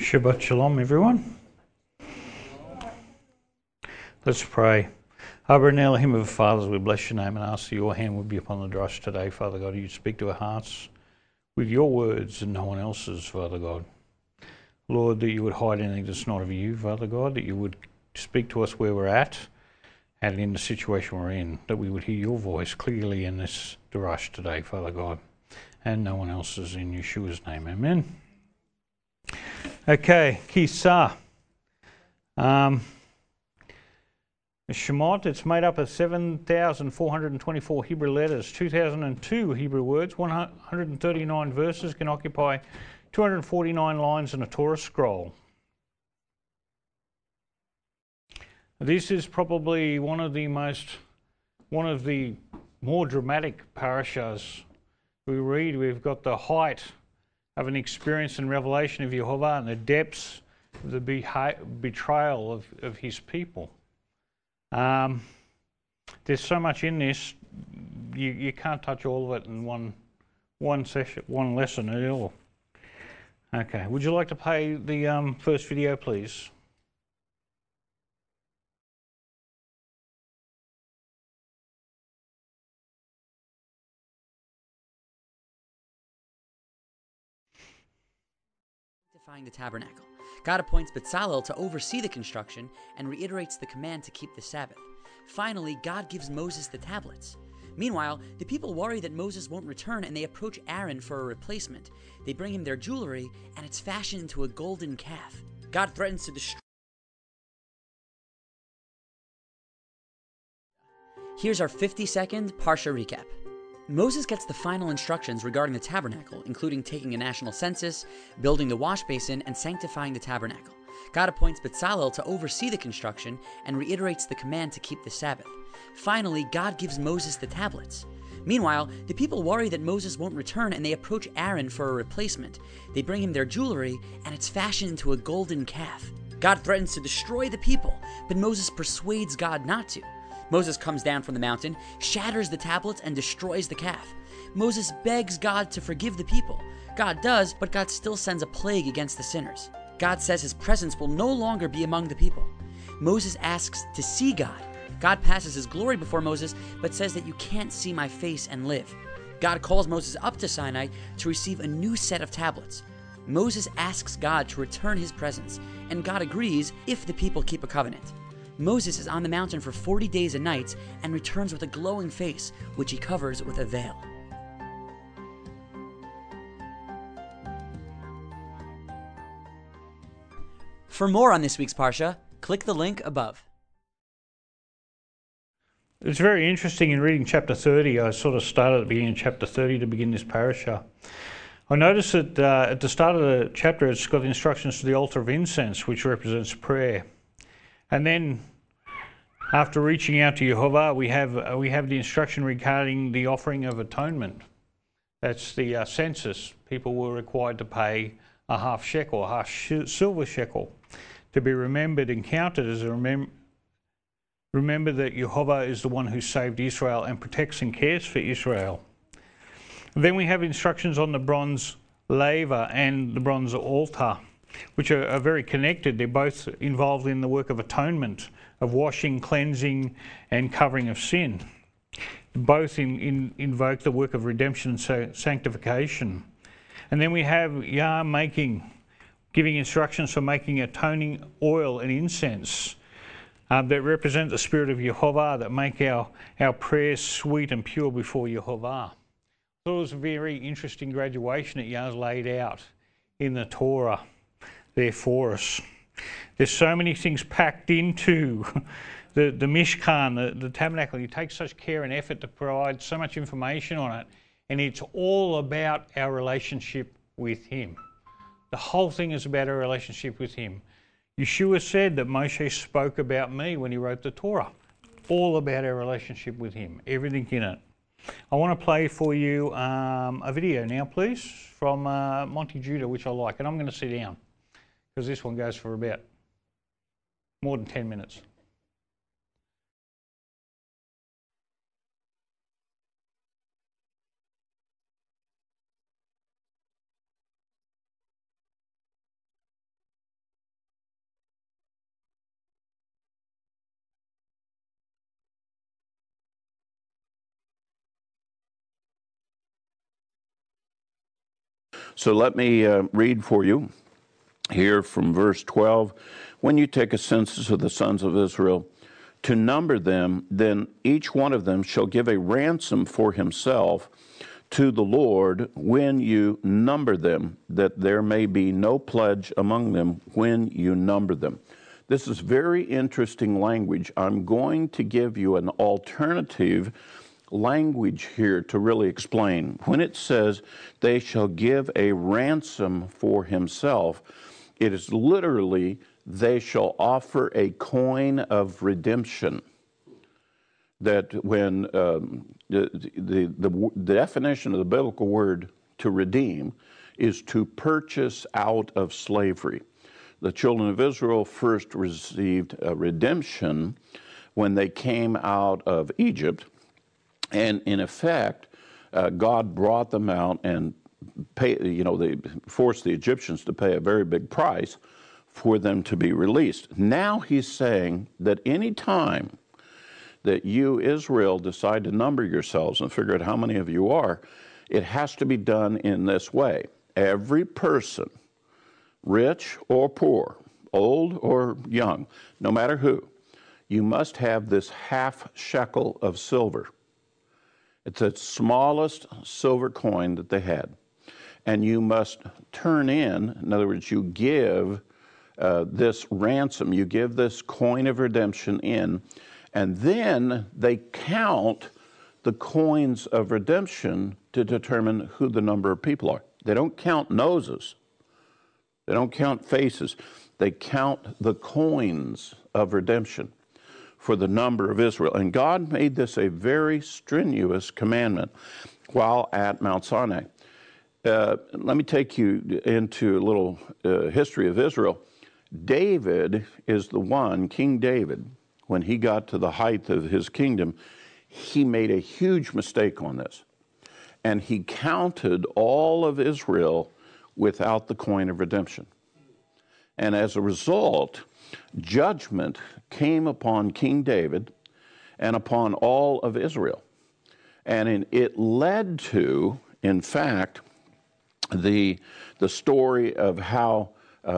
Shabbat Shalom, everyone. Let's pray. Abba and Elohim of the Fathers, we bless your name and ask that your hand would be upon the drush today, Father God. You speak to our hearts with your words and no one else's, Father God. Lord, that you would hide anything that's not of you, Father God, that you would speak to us where we're at and in the situation we're in, that we would hear your voice clearly in this drush today, Father God, and no one else's, in Yeshua's name. Amen. Okay, Kisah. Shemot, it's made up of 7,424 Hebrew letters, 2,002 Hebrew words, 139 verses, can occupy 249 lines in a Torah scroll. This is probably one of the more dramatic parashas we read. We've got the height of an experience and revelation of Yehovah and the depths of the betrayal of his people. There's so much in this, you can't touch all of it in one session, one lesson at all. Okay, would you like to play the first video, please? Sanctifying the tabernacle. God appoints Bezalel to oversee the construction and reiterates the command to keep the Sabbath. Finally, God gives Moses the tablets. Meanwhile, the people worry that Moses won't return and they approach Aaron for a replacement. They bring him their jewelry and it's fashioned into a golden calf. God threatens to destroy. Here's our 50-second Parsha recap. Moses gets the final instructions regarding the tabernacle, including taking a national census, building the wash basin, and sanctifying the tabernacle. God appoints Bezalel to oversee the construction and reiterates the command to keep the Sabbath. Finally, God gives Moses the tablets. Meanwhile, the people worry that Moses won't return and they approach Aaron for a replacement. They bring him their jewelry and it's fashioned into a golden calf. God threatens to destroy the people, but Moses persuades God not to. Moses comes down from the mountain, shatters the tablets, and destroys the calf. Moses begs God to forgive the people. God does, but God still sends a plague against the sinners. God says his presence will no longer be among the people. Moses asks to see God. God passes his glory before Moses, but says that you can't see my face and live. God calls Moses up to Sinai to receive a new set of tablets. Moses asks God to return his presence, and God agrees if the people keep a covenant. Moses is on the mountain for 40 days and nights and returns with a glowing face, which he covers with a veil. For more on this week's Parsha, click the link above. It's very interesting in reading chapter 30. I sort of started at the beginning of chapter 30 to begin this parasha. I noticed that at the start of the chapter it's got instructions to the altar of incense, which represents prayer. And then, after reaching out to Yehovah, we have the instruction regarding the offering of atonement. That's the census. People were required to pay a half shekel, a half silver shekel, to be remembered and counted as a remember that Yehovah is the one who saved Israel and protects and cares for Israel. Then we have instructions on the bronze laver and the bronze altar, which are very connected. They're both involved in the work of atonement, of washing, cleansing, and covering of sin. Both invoke the work of redemption and sanctification. And then we have Yah giving instructions for making atoning oil and incense that represent the spirit of Yehovah, that make our prayers sweet and pure before Yehovah. So it was a very interesting graduation that Yah's laid out in the Torah there for us. There's so many things packed into the Mishkan, the tabernacle. You take such care and effort to provide so much information on it, and it's all about our relationship with him. The whole thing is about our relationship with him. Yeshua said that Moshe spoke about me when he wrote the Torah. All about our relationship with him, everything in it. I want to play for you a video now, please, from Monty Judah, which I like, and I'm going to sit down because this one goes for about more than 10 minutes. So let me read for you here from verse 12. When you take a census of the sons of Israel, to number them, then each one of them shall give a ransom for himself to the Lord when you number them, that there may be no pledge among them when you number them. This is very interesting language. I'm going to give you an alternative language here to really explain. When it says they shall give a ransom for himself, it is literally they shall offer a coin of redemption. That when the definition of the biblical word to redeem is to purchase out of slavery. The children of Israel first received a redemption when they came out of Egypt, and in effect, God brought them out and they forced the Egyptians to pay a very big price for them to be released. Now he's saying that any time that you, Israel, decide to number yourselves and figure out how many of you are, it has to be done in this way. Every person, rich or poor, old or young, no matter who, you must have this half shekel of silver. It's the smallest silver coin that they had. And you must turn in other words, you give this ransom, you give this coin of redemption in, and then they count the coins of redemption to determine who the number of people are. They don't count noses. They don't count faces. They count the coins of redemption for the number of Israel. And God made this a very strenuous commandment while at Mount Sinai. Let me take you into a little history of Israel. David is the one, King David, when he got to the height of his kingdom, he made a huge mistake on this. And he counted all of Israel without the coin of redemption. And as a result, judgment came upon King David and upon all of Israel. And it led to, in fact, the story of how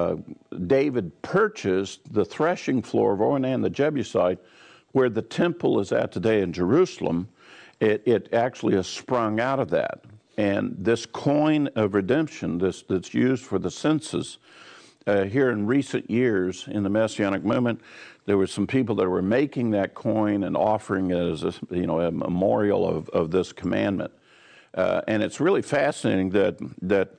David purchased the threshing floor of Ornan the Jebusite, where the temple is at today in Jerusalem. It actually has sprung out of that. And this coin of redemption, that's used for the census, here in recent years in the Messianic movement, there were some people that were making that coin and offering it as a memorial of this commandment. And it's really fascinating that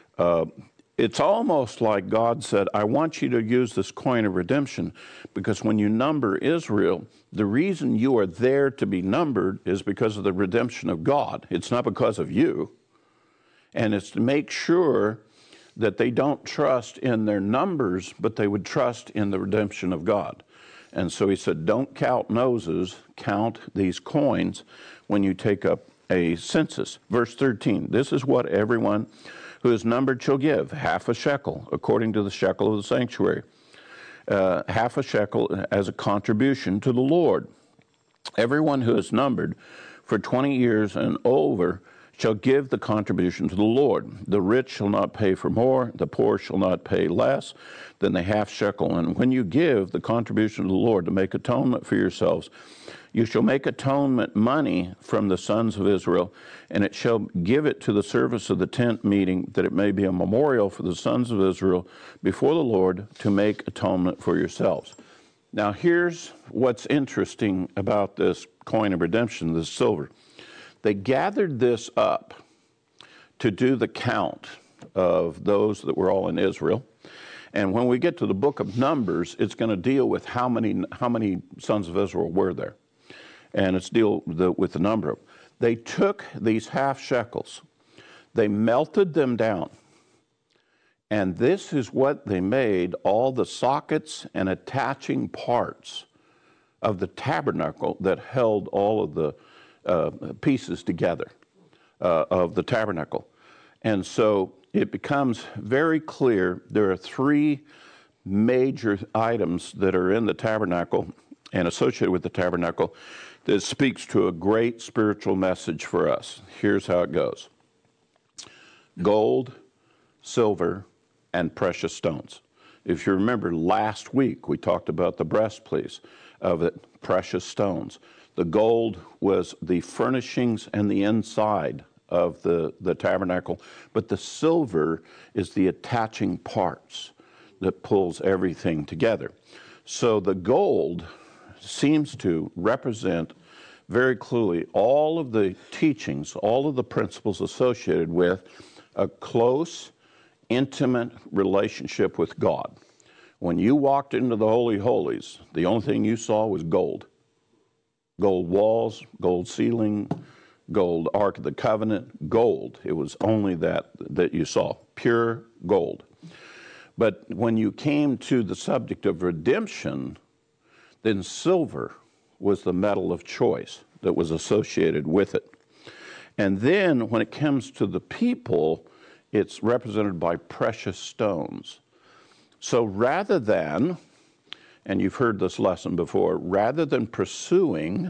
it's almost like God said, I want you to use this coin of redemption because when you number Israel, the reason you are there to be numbered is because of the redemption of God. It's not because of you. And it's to make sure that they don't trust in their numbers, but they would trust in the redemption of God. And so he said, don't count noses, count these coins when you take up a census. Verse 13, this is what everyone who is numbered shall give, half a shekel, according to the shekel of the sanctuary. Half a shekel as a contribution to the Lord. Everyone who is numbered for 20 years and over shall give the contribution to the Lord. The rich shall not pay for more, the poor shall not pay less than the half shekel. And when you give the contribution to the Lord to make atonement for yourselves, you shall make atonement money from the sons of Israel, and it shall give it to the service of the tent meeting, that it may be a memorial for the sons of Israel before the Lord to make atonement for yourselves. Now here's what's interesting about this coin of redemption, this silver. They gathered this up to do the count of those that were all in Israel. And when we get to the book of Numbers, it's going to deal with how many sons of Israel were there. And it's deal with the number of them. They took these half shekels, they melted them down, and this is what they made all the sockets and attaching parts of the tabernacle that held all of the pieces together of the tabernacle. And so it becomes very clear there are three major items that are in the tabernacle and associated with the tabernacle that speaks to a great spiritual message for us. Here's how it goes. Gold, silver, and precious stones. If you remember last week, we talked about the breastplate of it, precious stones. The gold was the furnishings and the inside of the tabernacle, but the silver is the attaching parts that pulls everything together. So the gold seems to represent very clearly all of the teachings, all of the principles associated with a close, intimate relationship with God. When you walked into the Holy Holies, the only thing you saw was gold. Gold walls, gold ceiling, gold Ark of the Covenant, gold. It was only that you saw, pure gold. But when you came to the subject of redemption, then silver was the metal of choice that was associated with it. And then when it comes to the people, it's represented by precious stones. So rather than, and you've heard this lesson before, rather than pursuing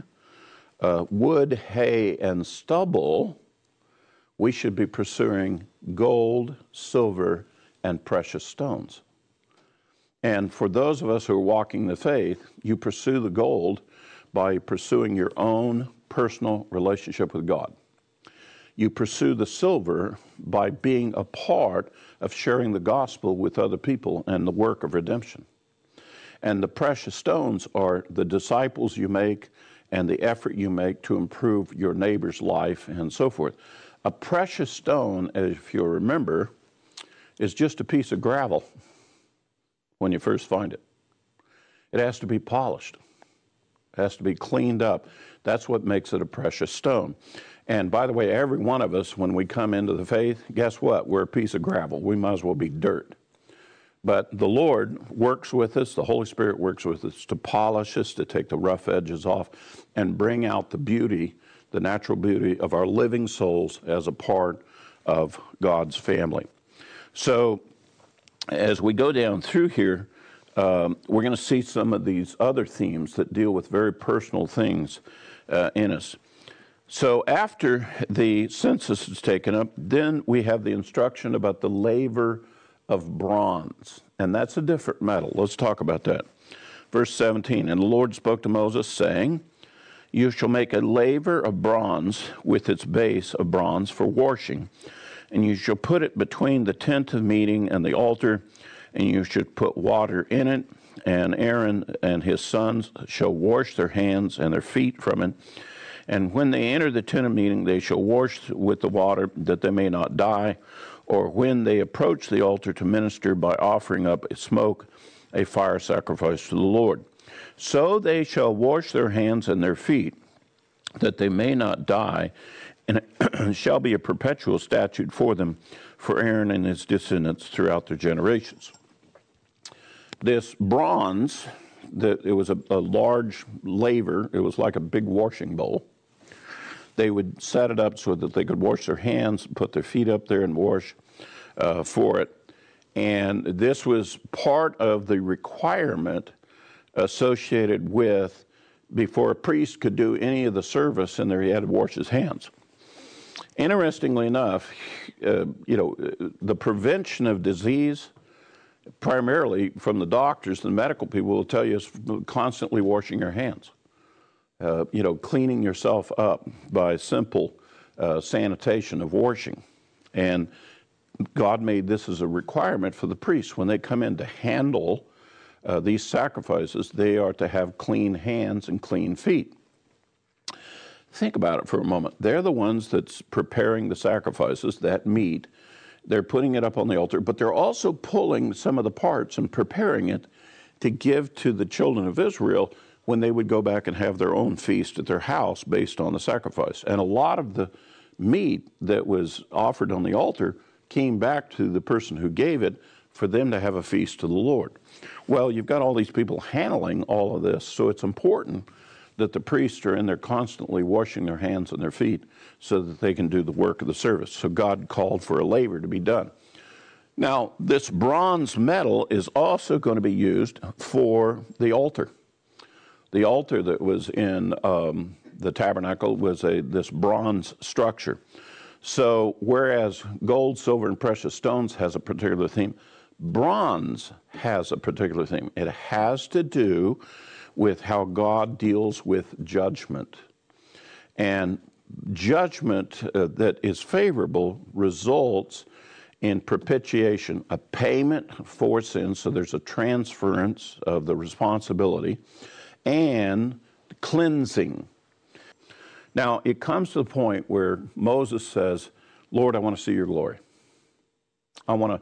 wood, hay, and stubble, we should be pursuing gold, silver, and precious stones. And for those of us who are walking the faith, you pursue the gold by pursuing your own personal relationship with God. You pursue the silver by being a part of sharing the gospel with other people and the work of redemption. And the precious stones are the disciples you make and the effort you make to improve your neighbor's life and so forth. A precious stone, if you'll remember, is just a piece of gravel when you first find it. It has to be polished. It has to be cleaned up. That's what makes it a precious stone. And by the way, every one of us, when we come into the faith, guess what? We're a piece of gravel. We might as well be dirt. But the Lord works with us, the Holy Spirit works with us to polish us, to take the rough edges off, and bring out the beauty, the natural beauty of our living souls as a part of God's family. So as we go down through here, we're going to see some of these other themes that deal with very personal things in us. So after the census is taken up, then we have the instruction about the laver of bronze, and that's a different metal. Let's talk about that. Verse 17, and the Lord spoke to Moses, saying, you shall make a laver of bronze with its base of bronze for washing, and you shall put it between the tent of meeting and the altar, and you should put water in it, and Aaron and his sons shall wash their hands and their feet from it. And when they enter the tent of meeting, they shall wash with the water, that they may not die. Or when they approach the altar to minister by offering up smoke, a fire sacrifice to the Lord. So they shall wash their hands and their feet, that they may not die, and it shall be a perpetual statute for them, for Aaron and his descendants throughout their generations. This bronze, it was a large laver. It was like a big washing bowl. They would set it up so that they could wash their hands, put their feet up there and wash for it. And this was part of the requirement associated with before a priest could do any of the service in there, he had to wash his hands. Interestingly enough, the prevention of disease, primarily from the doctors, the medical people will tell you is constantly washing your hands. Cleaning yourself up by simple sanitation of washing. And God made this as a requirement for the priests. When they come in to handle these sacrifices, they are to have clean hands and clean feet. Think about it for a moment. They're the ones that's preparing the sacrifices, that meat. They're putting it up on the altar, but they're also pulling some of the parts and preparing it to give to the children of Israel when they would go back and have their own feast at their house based on the sacrifice. And a lot of the meat that was offered on the altar came back to the person who gave it for them to have a feast to the Lord. Well, you've got all these people handling all of this, so it's important that the priests are in there constantly washing their hands and their feet so that they can do the work of the service. So God called for a laver to be done. Now, this bronze metal is also going to be used for the altar. The altar that was in the tabernacle was this bronze structure. So whereas gold, silver, and precious stones has a particular theme, bronze has a particular theme. It has to do with how God deals with judgment. And judgment that is favorable results in propitiation, a payment for sin, so there's a transference of the responsibility, and cleansing. Now, it comes to the point where Moses says, Lord, I want to see your glory. I want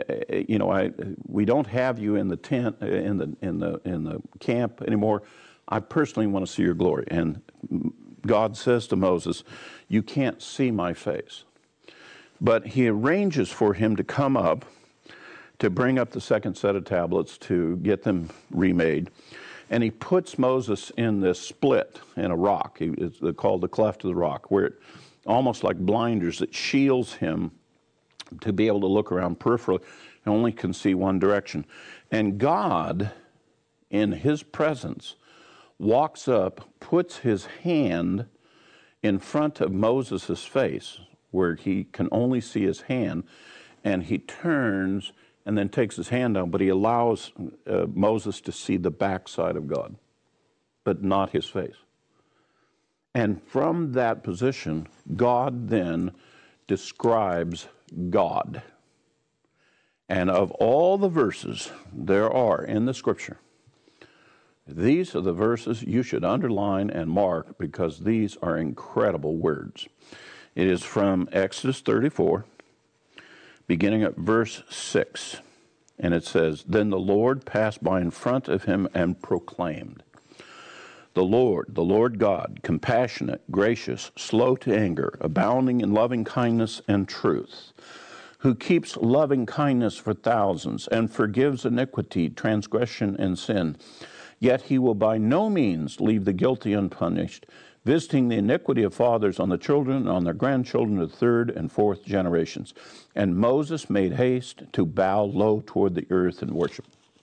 to, we don't have you in the tent, in the camp anymore. I personally want to see your glory. And God says to Moses, you can't see my face. But he arranges for him to come up, to bring up the second set of tablets, to get them remade. And he puts Moses in this split in a rock. It's called the cleft of the rock, where it almost like blinders, it shields him to be able to look around peripherally and only can see one direction. And God, in his presence, walks up, puts his hand in front of Moses' face, where he can only see his hand, and he turns and then takes his hand down, but he allows Moses to see the backside of God, but not his face. And from that position, God then describes God. And of all the verses there are in the Scripture, these are the verses you should underline and mark, because these are incredible words. It is from Exodus 34, beginning at verse 6. And it says, Then the Lord passed by in front of him and proclaimed, the Lord God, compassionate, gracious, slow to anger, abounding in loving kindness and truth, who keeps loving kindness for thousands and forgives iniquity, transgression, and sin. Yet he will by no means leave the guilty unpunished, visiting the iniquity of fathers on the children and on their grandchildren to the third and fourth generations. And Moses made haste to bow low toward the earth and worship.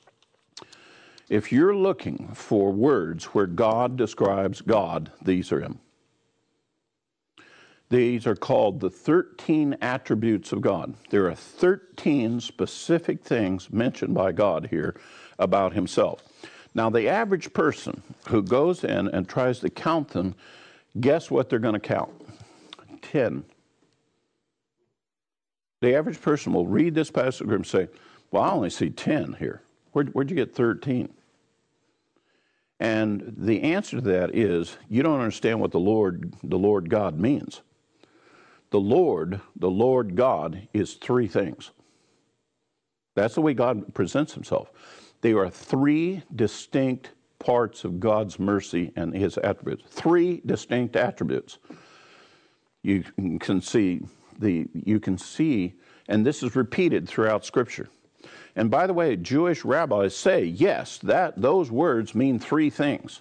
If you're looking for words where God describes God, these are them. These are called the 13 attributes of God. There are 13 specific things mentioned by God here about himself. Now, the average person who goes in and tries to count them, guess what they're going to count? 10. The average person will read this passage and say, well, I only see 10 here. Where'd you get 13? And the answer to that is, you don't understand what the Lord God means. The Lord God is three things. That's the way God presents himself. There are three distinct parts of God's mercy and his attributes. Three distinct attributes. You can see, and this is repeated throughout Scripture. And by the way, Jewish rabbis say, yes, those words mean three things.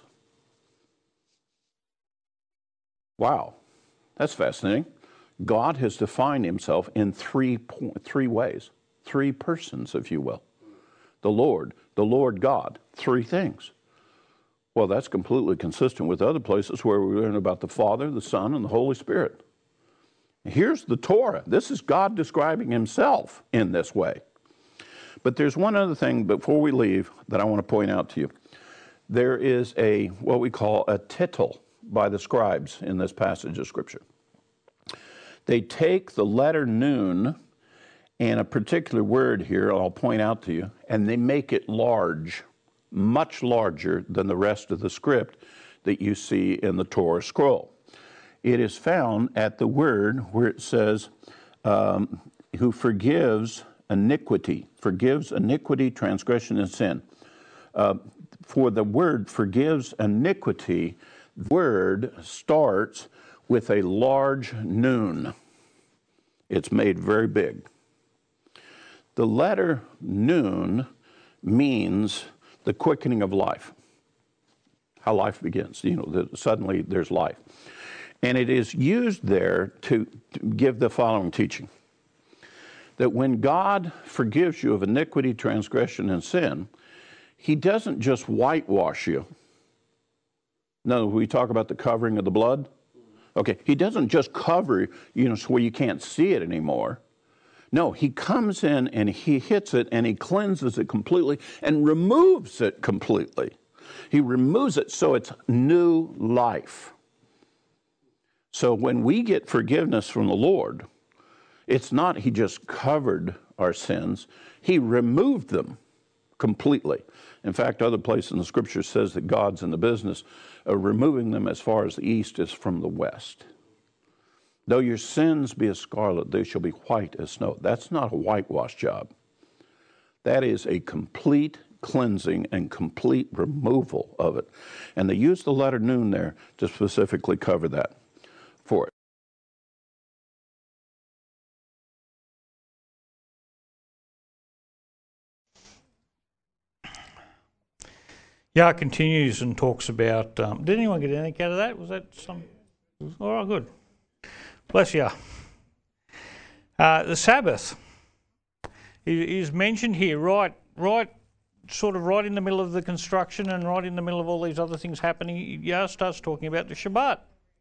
Wow, that's fascinating. God has defined himself in three ways, three persons, if you will. The Lord God, three things. Well, that's completely consistent with other places where we learn about the Father, the Son, and the Holy Spirit. Here's the Torah. This is God describing himself in this way. But there's one other thing before we leave that I want to point out to you. There is what we call a tittle by the scribes in this passage of Scripture. They take the letter nun and a particular word here, I'll point out to you, and they make it large, much larger than the rest of the script that you see in the Torah scroll. It is found at the word where it says, who forgives iniquity, transgression, and sin. For the word forgives iniquity, the word starts with a large nun. It's made very big. The letter nun means the quickening of life, how life begins. Suddenly there's life. And it is used there to give the following teaching. That when God forgives you of iniquity, transgression, and sin, he doesn't just whitewash you. No, we talk about the covering of the blood. Okay, he doesn't just cover, so where you can't see it anymore. No, he comes in and he hits it and he cleanses it completely and removes it completely. He removes it so it's new life. So when we get forgiveness from the Lord, it's not he just covered our sins, he removed them completely. In fact, other places in the scripture says that God's in the business of removing them as far as the east is from the west. Though your sins be as scarlet, they shall be white as snow. That's not a whitewash job. That is a complete cleansing and complete removal of it. And they use the letter nun there to specifically cover that for it. Yah continues and talks about, did anyone get anything out of that? Was that some? All right, good. Bless Yah. The Sabbath is mentioned here, right in the middle of the construction and right in the middle of all these other things happening. Yah starts talking about the Shabbat.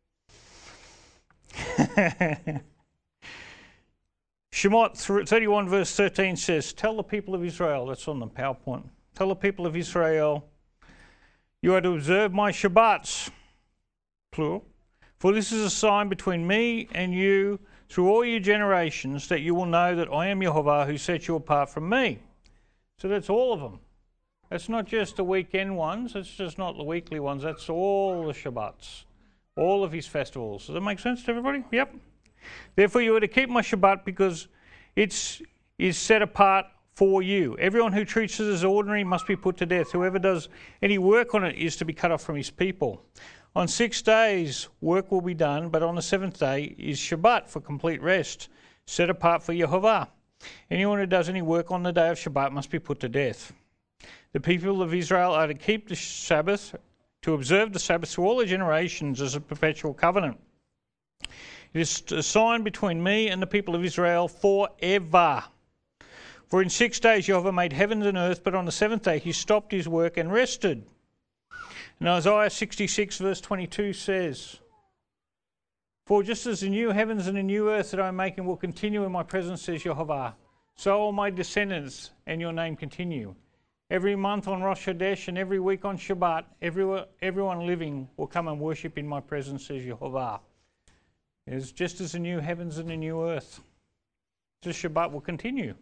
Shemot 31 verse 13 says, tell the people of Israel, that's on the PowerPoint, tell the people of Israel, you are to observe my Shabbats, plural, for this is a sign between me and you through all your generations, that you will know that I am Yehovah who set you apart from me. So that's all of them. That's not just the weekend ones, that's just not the weekly ones, that's all the Shabbats, all of his festivals. Does that make sense to everybody? Yep. Therefore you are to keep my Shabbat because it is set apart for you. Everyone who treats it as ordinary must be put to death. Whoever does any work on it is to be cut off from his people. On 6 days work will be done, but on the 7th day is Shabbat for complete rest, set apart for Yehovah. Anyone who does any work on the day of Shabbat must be put to death. The people of Israel are to keep the Sabbath, to observe the Sabbath through all their generations as a perpetual covenant. It is a sign between me and the people of Israel forever. For in 6 days Jehovah made heavens and earth, but on the 7th day he stopped his work and rested. And Isaiah 66 verse 22 says, for just as the new heavens and the new earth that I am making will continue in my presence, says Jehovah, so will my descendants and your name continue. Every month on Rosh Chodesh and every week on Shabbat, everyone living will come and worship in my presence, says Jehovah. It's just as the new heavens and the new earth. The Shabbat will continue.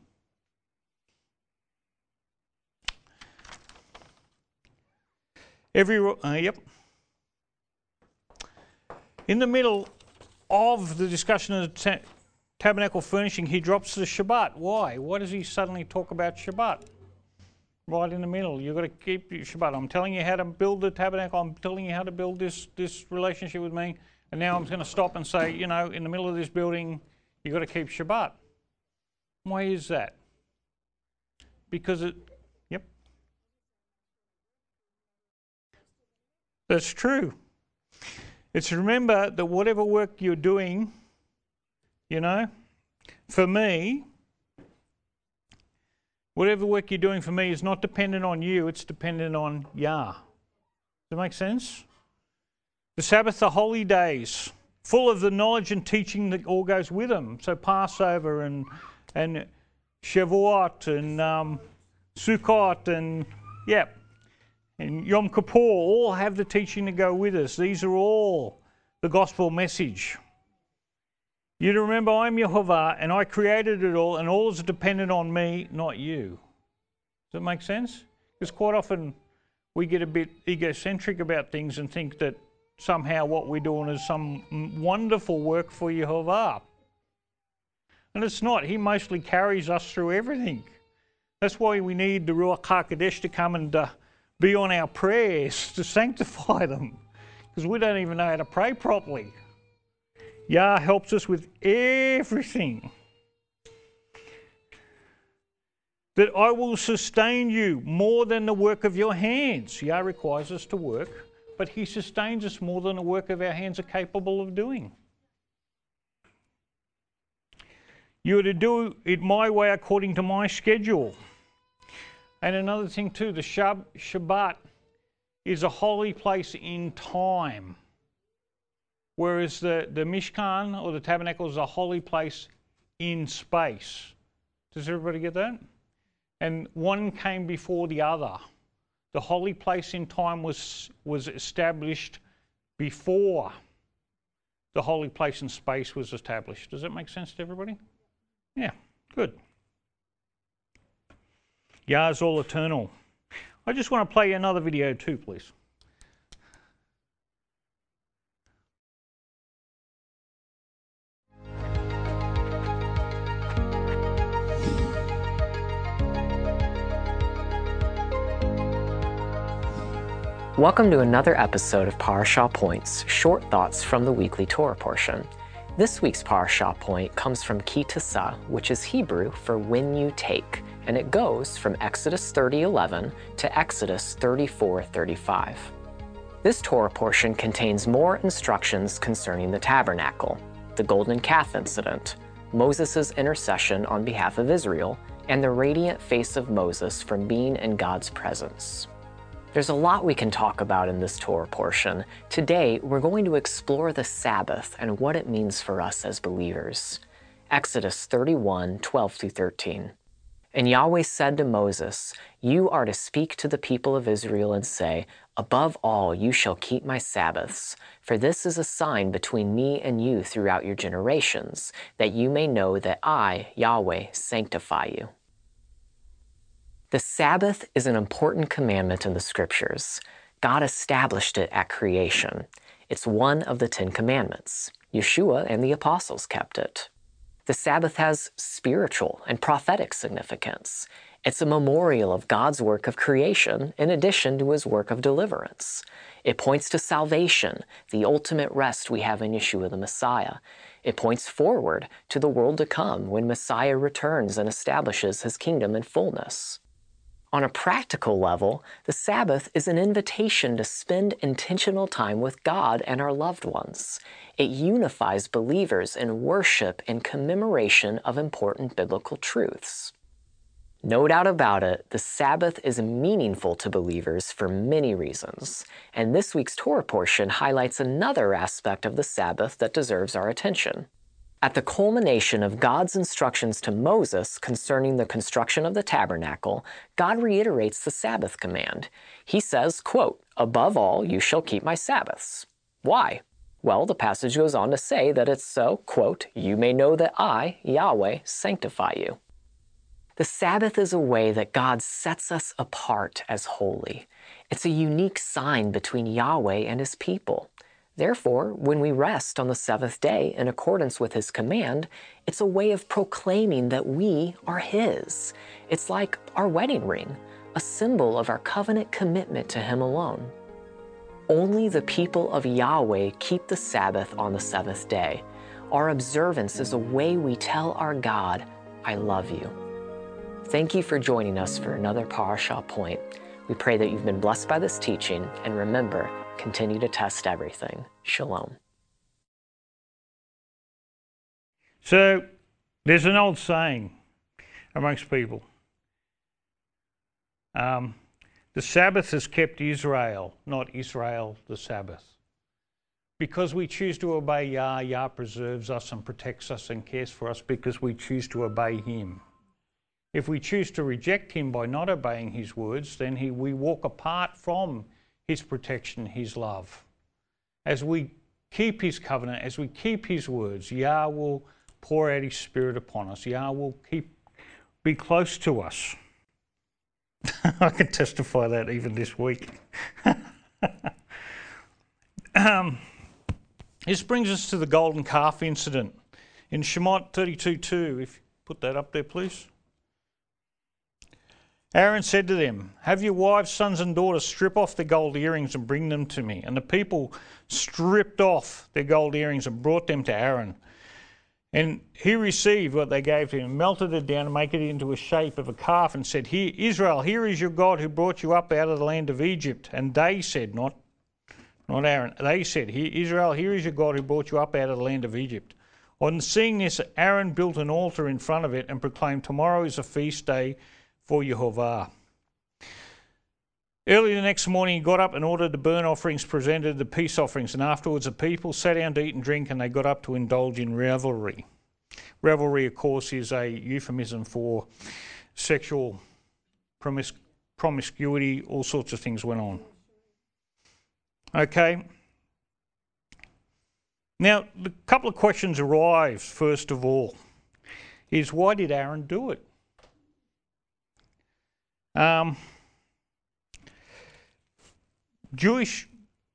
Yep. In the middle of the discussion of the tabernacle furnishing, he drops the Shabbat. Why? Why does he suddenly talk about Shabbat? Right in the middle. You've got to keep your Shabbat. I'm telling you how to build the tabernacle. I'm telling you how to build this relationship with me. And now I'm going to stop and say, in the middle of this building, you've got to keep Shabbat. Why is that? Because yep. That's true. It's to remember that whatever work you're doing, for me, whatever work you're doing for me is not dependent on you, it's dependent on Yah. Does that make sense? The Sabbath are holy days, full of the knowledge and teaching that all goes with them. So Passover and Shavuot and Sukkot and Yom Kippur all have the teaching to go with us. These are all the gospel message. You to remember I'm Yehovah and I created it all and all is dependent on me, not you. Does that make sense? Because quite often we get a bit egocentric about things and think that somehow what we're doing is some wonderful work for Yehovah. And it's not. He mostly carries us through everything. That's why we need the Ruach HaKodesh to come and be on our prayers to sanctify them. Because we don't even know how to pray properly. Yah helps us with everything. That I will sustain you more than the work of your hands. Yah requires us to work, but he sustains us more than the work of our hands are capable of doing. You are to do it my way according to my schedule. And another thing too, the Shabbat is a holy place in time. whereas the Mishkan or the tabernacle is a holy place in space. Does everybody get that? And one came before the other. The holy place in time was established before the holy place in space was established. Does that make sense to everybody? Yeah, good. Yah is all eternal. I just want to play you another video too, please. Welcome to another episode of Parashah Points, short thoughts from the weekly Torah portion. This week's Parashah point comes from Ki Tisa, which is Hebrew for when you take, and it goes from Exodus 30:11 to Exodus 34:35. This Torah portion contains more instructions concerning the tabernacle, the golden calf incident, Moses' intercession on behalf of Israel, and the radiant face of Moses from being in God's presence. There's a lot we can talk about in this Torah portion. Today, we're going to explore the Sabbath and what it means for us as believers. Exodus 31:12-13. And Yahweh said to Moses, "You are to speak to the people of Israel and say, above all, you shall keep my Sabbaths, for this is a sign between me and you throughout your generations, that you may know that I, Yahweh, sanctify you." The Sabbath is an important commandment in the Scriptures. God established it at creation. It's one of the 10 Commandments. Yeshua and the apostles kept it. The Sabbath has spiritual and prophetic significance. It's a memorial of God's work of creation in addition to his work of deliverance. It points to salvation, the ultimate rest we have in Yeshua the Messiah. It points forward to the world to come when Messiah returns and establishes his kingdom in fullness. On a practical level, the Sabbath is an invitation to spend intentional time with God and our loved ones. It unifies believers in worship and commemoration of important biblical truths. No doubt about it, the Sabbath is meaningful to believers for many reasons, and this week's Torah portion highlights another aspect of the Sabbath that deserves our attention. At the culmination of God's instructions to Moses concerning the construction of the tabernacle, God reiterates the Sabbath command. He says, quote, "Above all, you shall keep my Sabbaths." Why? Well, the passage goes on to say that it's so, quote, "You may know that I, Yahweh, sanctify you." The Sabbath is a way that God sets us apart as holy. It's a unique sign between Yahweh and his people. Therefore, when we rest on the seventh day in accordance with his command, it's a way of proclaiming that we are his. It's like our wedding ring, a symbol of our covenant commitment to him alone. Only the people of Yahweh keep the Sabbath on the seventh day. Our observance is a way we tell our God, "I love you." Thank you for joining us for another Parashah Point. We pray that you've been blessed by this teaching, and remember, continue to test everything. Shalom. So, there's an old saying amongst people. The Sabbath has kept Israel, not Israel the Sabbath. Because we choose to obey Yah, Yah preserves us and protects us and cares for us because we choose to obey him. If we choose to reject him by not obeying his words, then we walk apart from his protection, his love. As we keep his covenant, as we keep his words, Yah will pour out his spirit upon us. Yah will be close to us. I can testify that even this week. This brings us to the golden calf incident. In Shemot 32:2, if you put that up there, please. Aaron said to them, "Have your wives, sons and daughters strip off their gold earrings and bring them to me." And the people stripped off their gold earrings and brought them to Aaron. And he received what they gave to him, melted it down and made it into a shape of a calf and said, "Here, Israel, here is your God who brought you up out of the land of Egypt." And they said, not Aaron, they said, "Israel, here is your God who brought you up out of the land of Egypt." On seeing this, Aaron built an altar in front of it and proclaimed, "Tomorrow is a feast day for Yehovah." Early the next morning he got up and ordered the burnt offerings, presented the peace offerings, and afterwards the people sat down to eat and drink, and they got up to indulge in revelry. Revelry, of course, is a euphemism for sexual promiscuity. All sorts of things went on. Okay. Now, a couple of questions arise, first of all, is why did Aaron do it? Jewish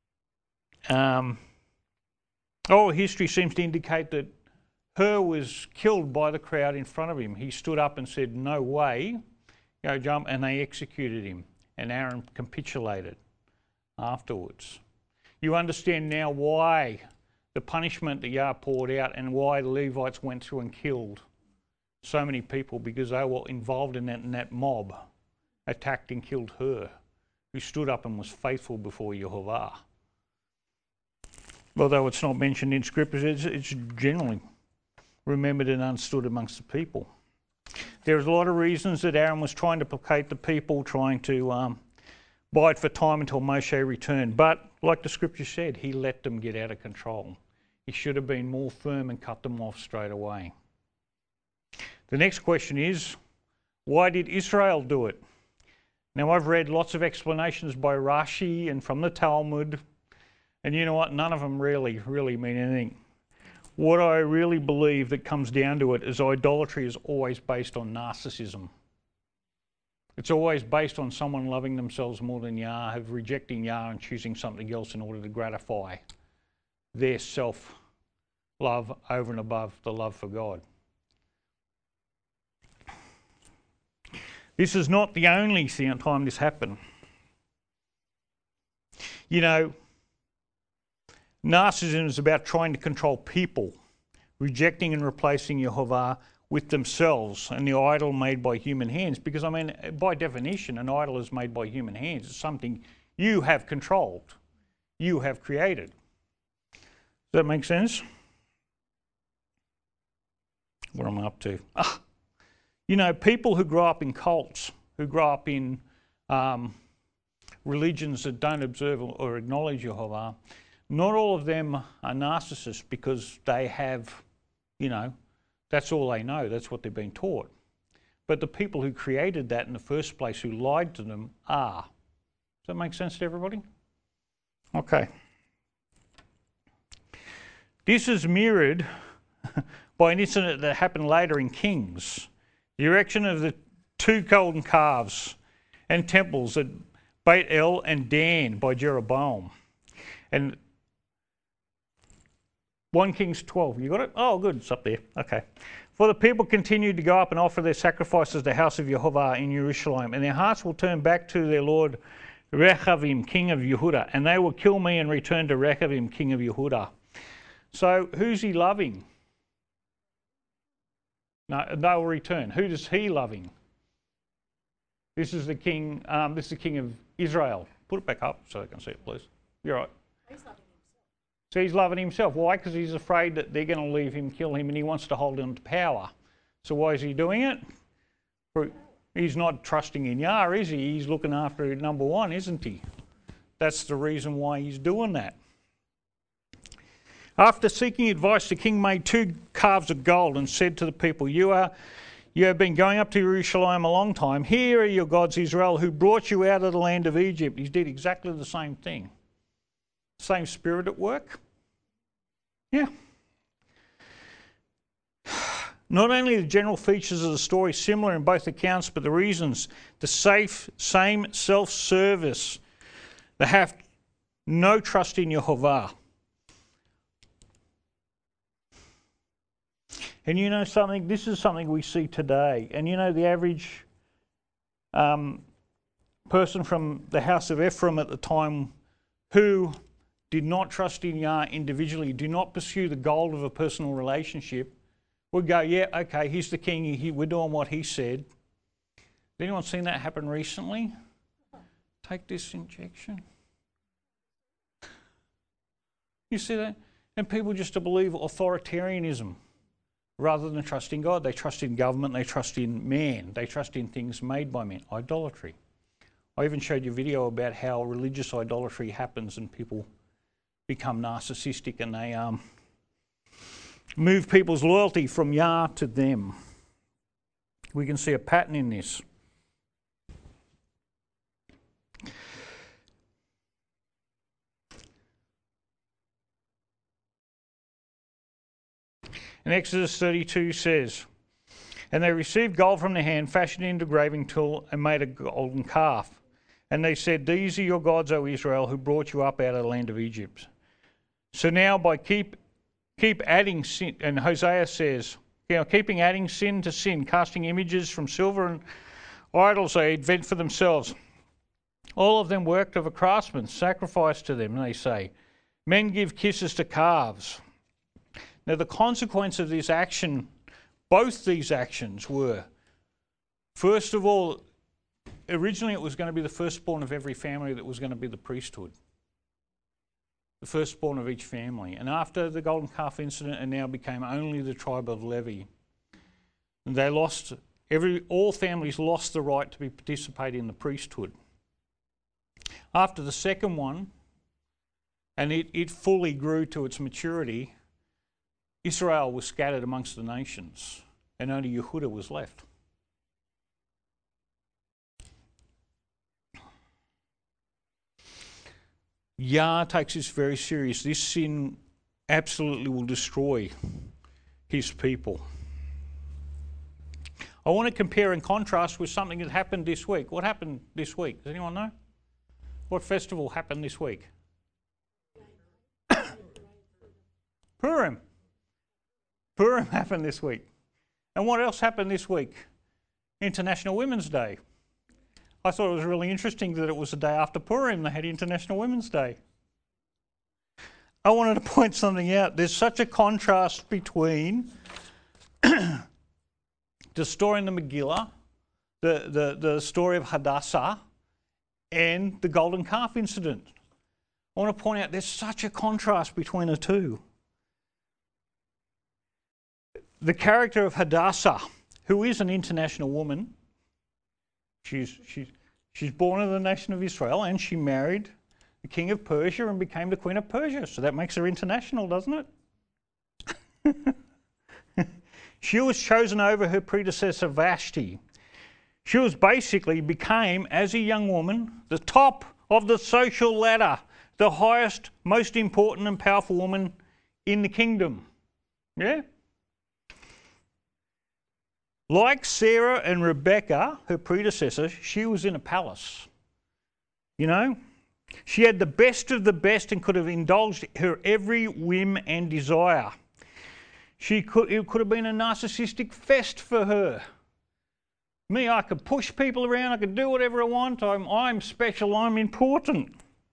oral history seems to indicate that Hur was killed by the crowd in front of him. He stood up and said, "No way, go jump," and they executed him, and Aaron capitulated afterwards. You understand now why the punishment that Yah poured out and why the Levites went through and killed so many people, because they were involved in that mob attacked and killed Hur, who stood up and was faithful before Yehovah. Although it's not mentioned in scriptures, it's generally remembered and understood amongst the people. There's a lot of reasons that Aaron was trying to placate the people, trying to bide for time until Moshe returned. But like the scripture said, he let them get out of control. He should have been more firm and cut them off straight away. The next question is, why did Israel do it? Now, I've read lots of explanations by Rashi and from the Talmud, and you know what? None of them really mean anything. What I really believe that comes down to it is idolatry is always based on narcissism. It's always based on someone loving themselves more than Yah, of rejecting Yah and choosing something else in order to gratify their self-love over and above the love for God. This is not the only time this happened. You know, narcissism is about trying to control people, rejecting and replacing Yehovah with themselves and the idol made by human hands. Because, I mean, by definition, an idol is made by human hands. It's something you have controlled, you have created. Does that make sense? What am I up to? You know, people who grow up in cults, who grow up in religions that don't observe or acknowledge Yehovah, not all of them are narcissists because they have, you know, that's all they know, that's what they've been taught. But the people who created that in the first place, who lied to them, are. Does that make sense to everybody? Okay. This is mirrored by an incident that happened later in Kings. The erection of the 2 golden calves and temples at Beit El and Dan by Jeroboam. And 1 Kings 12, you got it? Oh, good, it's up there. Okay. For the people continued to go up and offer their sacrifices to the house of Yehovah in Jerusalem, and their hearts will turn back to their lord Rechavim, king of Yehudah, and they will kill me and return to Rechavim, king of Yehudah. So who's he loving? No, they will return. Who does he loving? This is the king. This is the king of Israel. Put it back up so I can see it, please. You're right. He's loving himself. So he's loving himself. Why? Because he's afraid that they're going to leave him, kill him, and he wants to hold on to power. So why is he doing it? He's not trusting in Yah, is he? He's looking after number one, isn't he? That's the reason why he's doing that. After seeking advice, the king made 2 calves of gold and said to the people, You have been going up to Jerusalem a long time. Here are your gods, Israel, who brought you out of the land of Egypt. He did exactly the same thing. Same spirit at work. Yeah. Not only the general features of the story similar in both accounts, but the reasons, the same self-service. They have no trust in Yehovah. And you know something, this is something we see today. And you know the average person from the house of Ephraim at the time who did not trust in Yah individually, do not pursue the goal of a personal relationship, would go, yeah, okay, he's the king, we're doing what he said. Has anyone seen that happen recently? Take this injection. You see that? And people just to believe authoritarianism. Rather than trusting God, they trust in government, they trust in man, they trust in things made by men. Idolatry. I even showed you a video about how religious idolatry happens and people become narcissistic and they move people's loyalty from Yah to them. We can see a pattern in this. And Exodus 32 says, "And they received gold from their hand, fashioned it into graving tool, and made a golden calf. And they said, These are your gods, O Israel, who brought you up out of the land of Egypt." So now by keep adding sin, and Hosea says, keeping adding sin to sin, casting images from silver and idols they invent for themselves. All of them worked of a craftsman, sacrificed to them, they say. Men give kisses to calves. Now the consequence of this action, both these actions were, first of all, originally it was going to be the firstborn of every family that was going to be the priesthood. The firstborn of each family. And after the golden calf incident, it now became only the tribe of Levi. And they lost, all families lost the right to be participating in the priesthood. After the second one, and it fully grew to its maturity, Israel was scattered amongst the nations, and only Yehudah was left. Yah takes this very serious. This sin absolutely will destroy his people. I want to compare and contrast with something that happened this week. What happened this week? Does anyone know? What festival happened this week? Purim. Purim happened this week. And what else happened this week? International Women's Day. I thought it was really interesting that it was the day after Purim they had International Women's Day. I wanted to point something out. There's such a contrast between the story in the Megillah, the story of Hadassah, and the golden calf incident. I want to point out there's such a contrast between the two. The character of Hadassah, who is an international woman, she's born of the nation of Israel, and she married the king of Persia and became the queen of Persia. So that makes her international, doesn't it? She was chosen over her predecessor Vashti. She became, as a young woman, the top of the social ladder, the highest, most important and powerful woman in the kingdom. Yeah? Like Sarah and Rebecca, her predecessor, she was in a palace. You know? She had the best of the best and could have indulged her every whim and desire. It could have been a narcissistic fest for her. Me, I could push people around, I could do whatever I want, I'm special, I'm important.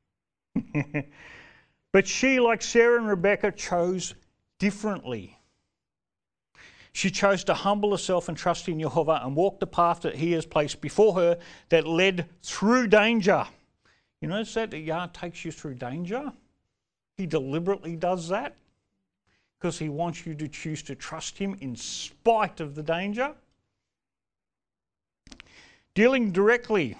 But she, like Sarah and Rebecca, chose differently. She chose to humble herself and trust in Yehovah and walk the path that he has placed before her that led through danger. You notice that Yah takes you through danger? He deliberately does that because he wants you to choose to trust him in spite of the danger. Dealing directly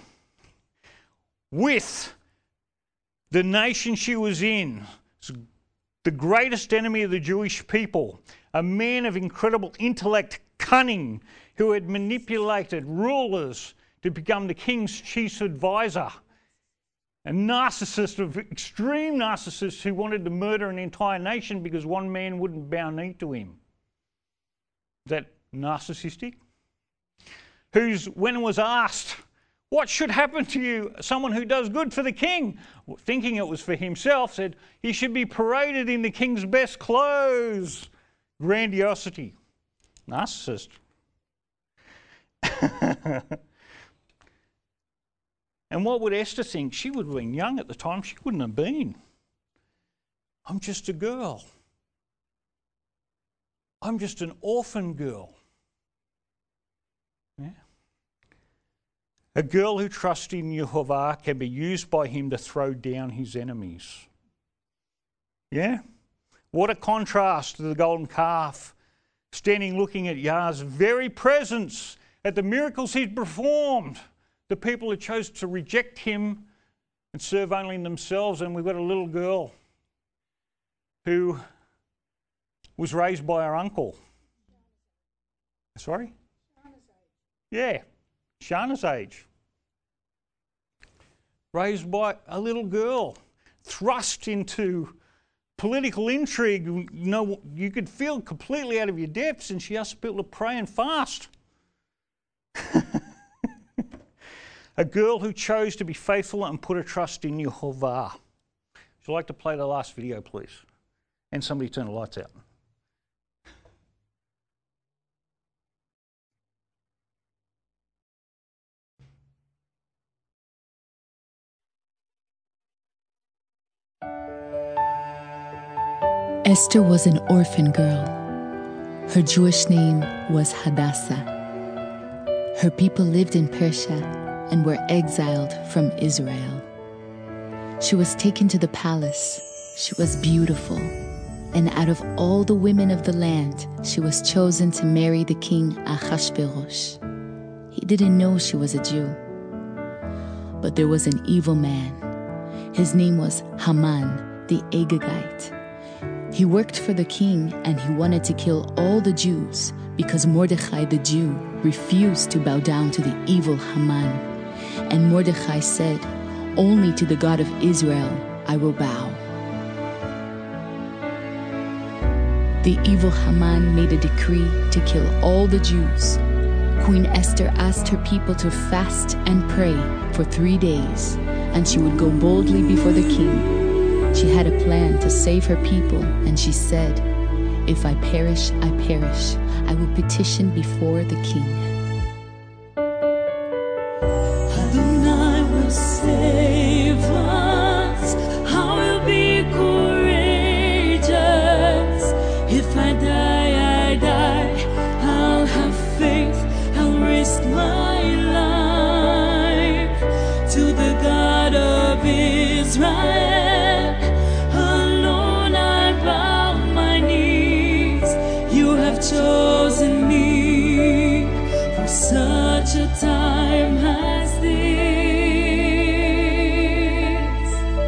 with the nation she was in, the greatest enemy of the Jewish people, a man of incredible intellect, cunning, who had manipulated rulers to become the king's chief advisor, a narcissist of extreme narcissists who wanted to murder an entire nation because one man wouldn't bow knee to him. Is that narcissistic? Who's, when was asked, what should happen to you? Someone who does good for the king, thinking it was for himself, said he should be paraded in the king's best clothes. Grandiosity. Narcissist. And what would Esther think? She would have been young at the time. She wouldn't have been. I'm just a girl. I'm just an orphan girl. Yeah. A girl who trusts in Yehovah can be used by him to throw down his enemies. Yeah? What a contrast to the golden calf, standing looking at Yah's very presence, at the miracles he'd performed, the people who chose to reject him and serve only themselves. And we've got a little girl who was raised by her uncle. Sorry? Yeah, Shana's age. Raised by a little girl, thrust into political intrigue. You know, you could feel completely out of your depths, and she asked people to pray and fast. A girl who chose to be faithful and put her trust in Yehovah. Would you like to play the last video, please? And somebody turn the lights out. Esther was an orphan girl. Her Jewish name was Hadassah. Her people lived in Persia and were exiled from Israel. She was taken to the palace. She was beautiful, and out of all the women of the land, she was chosen to marry the king Ahasuerus. He didn't know she was a Jew. But there was an evil man. His name was Haman, the Agagite. He worked for the king, and he wanted to kill all the Jews because Mordechai the Jew refused to bow down to the evil Haman. And Mordechai said, "Only to the God of Israel I will bow." The evil Haman made a decree to kill all the Jews. Queen Esther asked her people to fast and pray for 3 days, and she would go boldly before the king. She had a plan to save her people, and she said, "If I perish, I perish. I will petition before the king." Adonai will save us. I will be courageous. If I die, I die. I'll have faith. I'll risk my life to the God of Israel. Chosen me for such a time as this.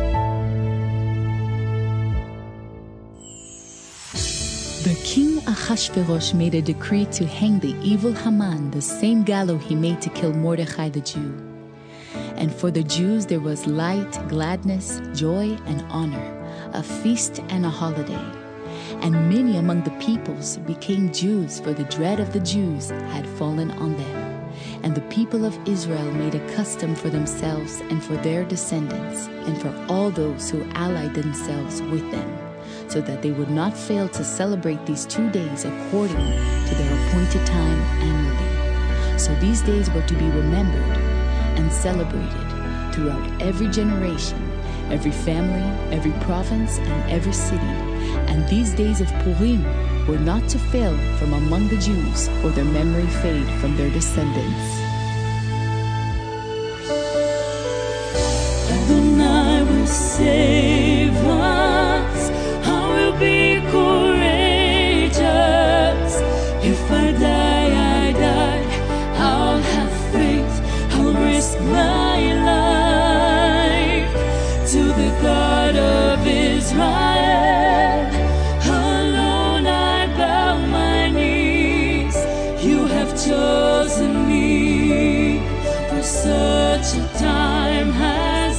The king Ahasuerus made a decree to hang the evil Haman, the same gallows he made to kill Mordechai the Jew. And for the Jews there was light, gladness, joy, and honor, a feast and a holiday. And many among the peoples became Jews, for the dread of the Jews had fallen on them. And the people of Israel made a custom for themselves and for their descendants, and for all those who allied themselves with them, so that they would not fail to celebrate these 2 days according to their appointed time annually. So these days were to be remembered and celebrated throughout every generation, every family, every province, and every city. And these days of Purim were not to fail from among the Jews, or their memory fade from their descendants. Adonai will save us. I will be courageous. If I die, I die. I'll have faith. I'll risk my life to the God of Israel. Chosen me for such a time as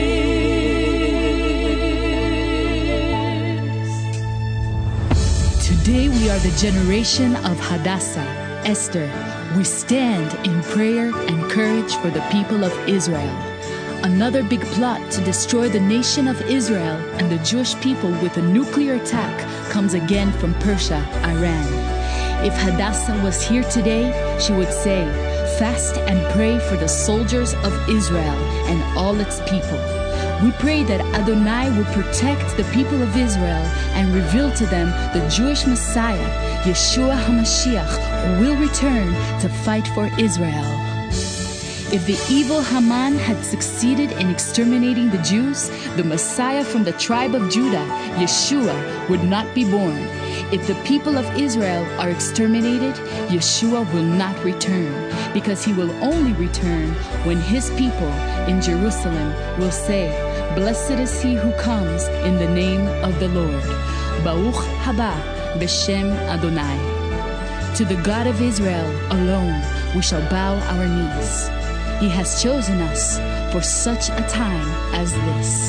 this. Today we are the generation of Hadassah, Esther. We stand in prayer and courage for the people of Israel. Another big plot to destroy the nation of Israel and the Jewish people with a nuclear attack comes again from Persia, Iran. If Hadassah was here today, she would say, "Fast and pray for the soldiers of Israel and all its people. We pray that Adonai will protect the people of Israel and reveal to them the Jewish Messiah, Yeshua HaMashiach, who will return to fight for Israel." If the evil Haman had succeeded in exterminating the Jews, the Messiah from the tribe of Judah, Yeshua, would not be born. If the people of Israel are exterminated, Yeshua will not return, because he will only return when his people in Jerusalem will say, "Blessed is he who comes in the name of the Lord. Baruch haba b'shem Adonai." To the God of Israel alone we shall bow our knees. He has chosen us for such a time as this.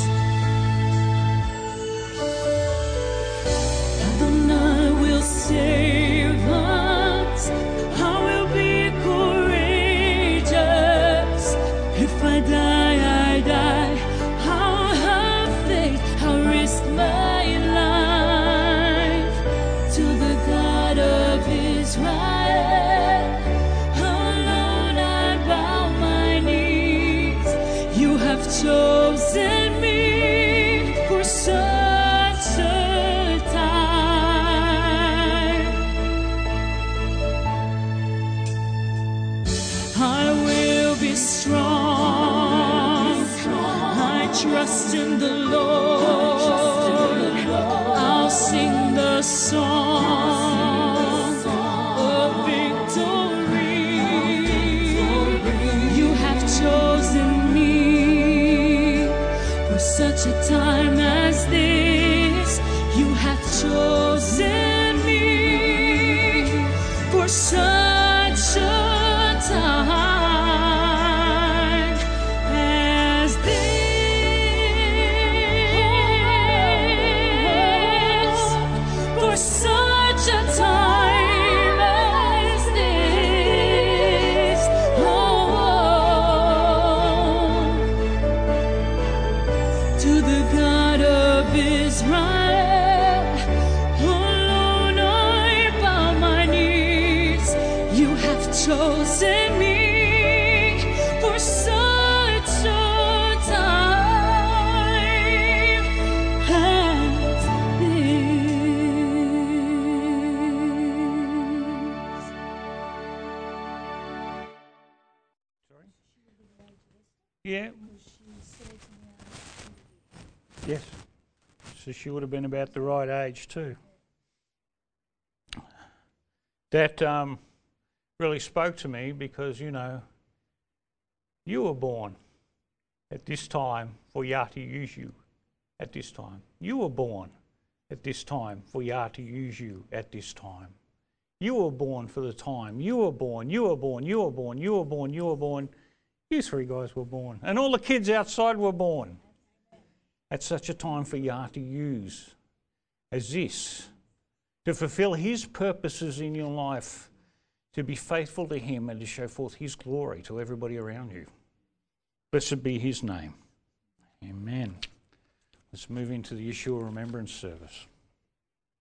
Adonai will save us. I will be courageous. If I die, I die. I'll have faith. I'll risk my life to the God of Israel. Chosen me for such a time. I will be strong. I trust in the Lord. I'll sing the song of victory. You have chosen me for such a time as this. You have chosen me for such a time as this. For such a time as this. To the God of Israel, alone I bow my knees. You have chosen me for such a time as this. Yeah. Yes. So she would have been about the right age too. That really spoke to me because, you know, you were born at this time for Yah to use you at this time. You were born at this time for Yah to use you at this time. You were born for the time. You were born, you were born, you were born, you were born, you were born. You three guys were born. And all the kids outside were born at such a time for Yah to use as this, to fulfill his purposes in your life, to be faithful to him and to show forth his glory to everybody around you. Blessed be his name. Amen. Let's move into the Yeshua Remembrance Service.